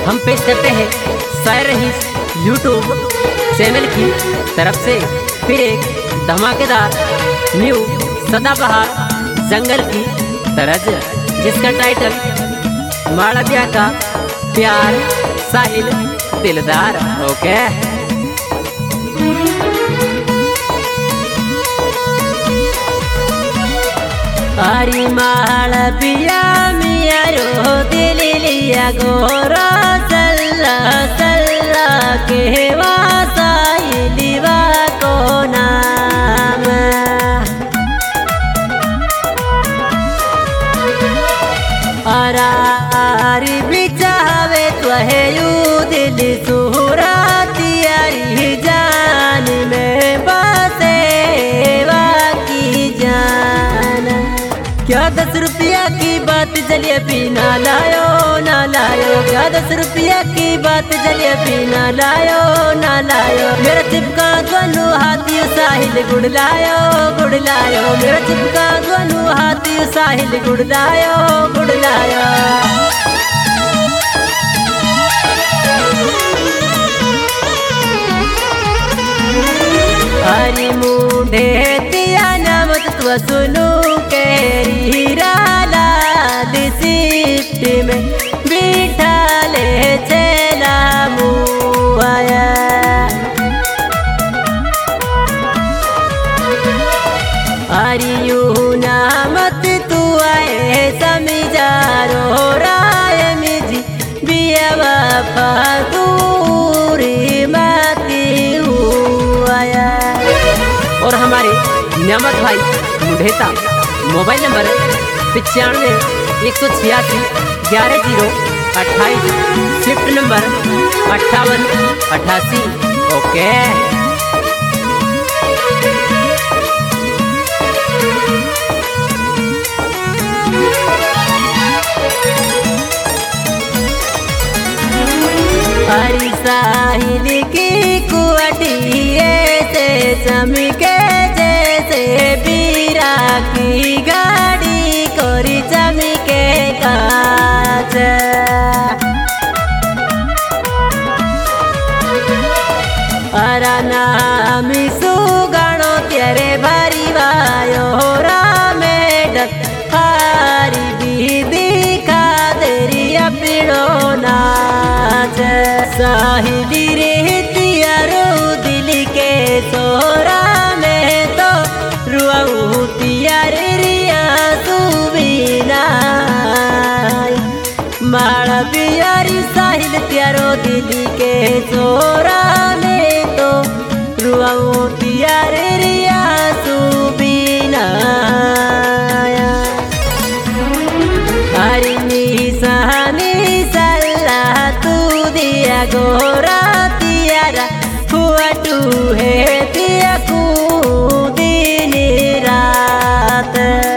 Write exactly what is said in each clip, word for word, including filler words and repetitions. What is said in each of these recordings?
हम पेश करते हैं शायर रहीस यूट्यूब चैनल की तरफ से फिर एक धमाकेदार न्यू सदाबहार जंगल की तरज, जिसका टाइटल मालविया का प्यार साहिल दिलदार। ओके हरी मालविया मिया रो दिल लिया गोरा सल्ला सल्ला के वा साहिलिवा को नाम अरारी बिचावे त्वहे यू दिल सुहरा तियारी जान में बसे की जान। क्या दस रुपया की बात जलिए पीना लायो ना लायो, क्या दस रुपया की बात जलिए पीना लायो ना लायो। मेरा चिपका दोनों हाथी साहिल गुड़ लायो गुड़ लायो, मेरा चिपका दोनों हाथी साहिल गुड़ लायो गुड़ लायो। हरी मुंडे तिया नमत तू सुनू केरी लाल सीट में बिठा ले चला मुआया। हरियू नामत तू आए समिजारो राय मिजी बिया बापा दूरी माती हुआया। और हमारे नियामत भाई मुढ़ेता मोबाइल नंबर पचानवे एक सौ छियासी ग्यारह जीरो अट्ठाईस, स्विफ्ट नंबर अट्ठावन अट्ठासी। ओके हरी साहिल की कुआटिए से चमके जैसे बीरा की गाड़ी कोरी चमके कांच। अरा नाम सुगाणो तेरे भारी वायो रामेडक हारी भी दिखा तेरी अपनो नाच। साहिली रे तियारो दिल के सोरा में तो रुआऊ तियार रिया सुबीना। मालवियारी साहिल तियारो दिल के सोरा में तो रुआऊ तियार रिया सुबीना। हरी निशानी सल्ला तू दिया गोरा तियारा हुआ टू है तिया कू दिन रात।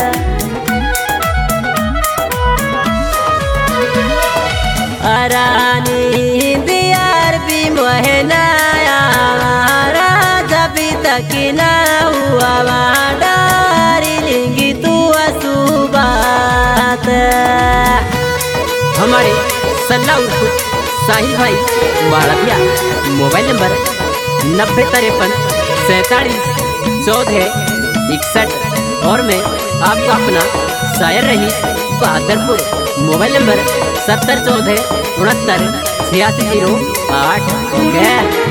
अरानी दियार भी मोहनाया राजा भी तक ना हुआ वाडारी लिंगी तू असुबात। हमारे सल्ला उर्फ साहिल भाई मालविया मोबाइल नंबर नब्बे तिरपन सैंतालीस चौदह इकसठ। और मैं आपका अपना शायर रहीस बहादुरपुर मोबाइल नंबर सत्तर चौदह उनहत्तर छियासी जीरो आठ। ओके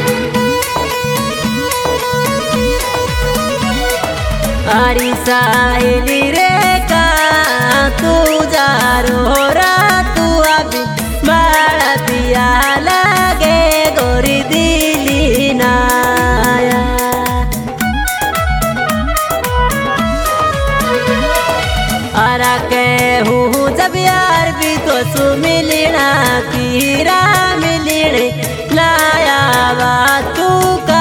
हरी साहिली रे का तू जारो रा तू अभी मालविया लगे गोरी दिली नाया। अरा के हूँ जब यार भी तो सु मिलना कीरा मिलने लाया वा तू का